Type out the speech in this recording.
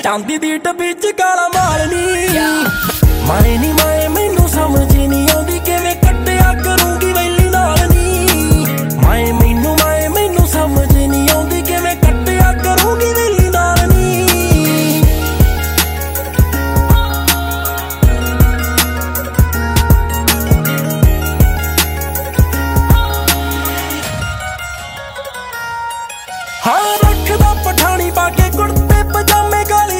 ਚਾਂਦੀ ਦੀ ਡੱਬੀ ਚ ਕਾਲਾ ਮਾਲ ਨੀ ਮਾਏ ਨੀ ਮਾਏ, ਮੈਨੂੰ ਸਮਝ ਨੀ ਆਉਂਦੀ ਕਿਵੇਂ